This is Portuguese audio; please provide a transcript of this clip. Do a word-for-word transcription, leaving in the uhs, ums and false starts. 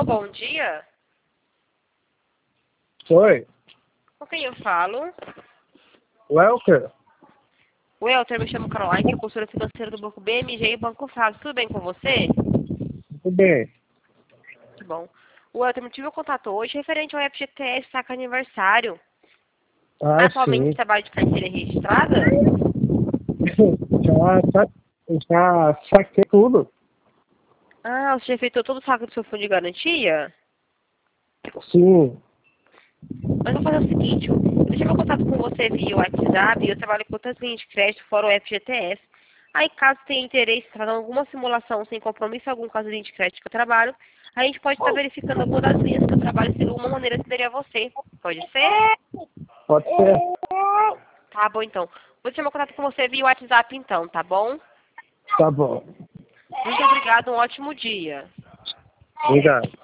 bom dia. Oi. Com quem eu falo? Welker. Welter, me chamo Caroline, que é consultora financeira do Banco B M G e Banco Fábio. Tudo bem com você? Tudo bem. Que bom. Welter, me tive um contato hoje referente ao F G T S Saca Aniversário. Ah, Atualmente sim. trabalho de carteira registrada? Já, sa- já saquei tudo. Ah, você já efetuou todo o saco do seu fundo de garantia? Sim. Mas eu vou fazer o seguinte, eu deixei meu contato com você via WhatsApp e eu trabalho com outras linhas de crédito fora o F G T S. Aí, caso tenha interesse em fazer alguma simulação sem compromisso algum com as linhas de crédito que eu trabalho, a gente pode estar verificando alguma das linhas que eu trabalho se de alguma maneira atenderia a você. Pode ser? Pode ser. Tá bom, então. Vou deixar meu contato com você via WhatsApp, então, tá bom? Tá bom. Muito obrigada, um ótimo dia. Obrigado.